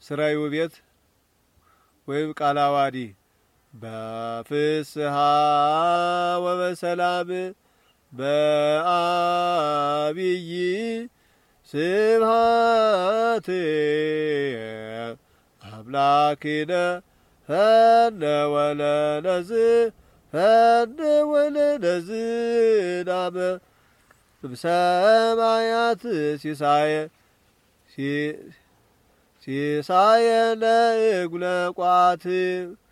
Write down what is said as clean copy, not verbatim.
ስራዩ ቤት ወይም ቃላዋዲ በፍስሃ ወበሰላም በአብይ ስብሐት አምላክነ ፈነወለነዝናመ እምሰማያት ሲሳየነ እጉለ ቋት